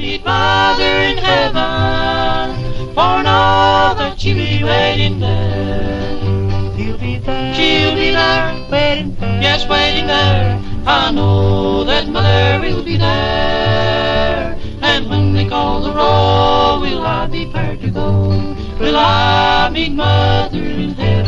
meet Mother in heaven, for know that she'll be waiting there. He'll be there, She'll be there, waiting there. yes, waiting there. I know that Mother will be there. And when they call the roll, will I be prepared to go? Will I meet Mother in heaven?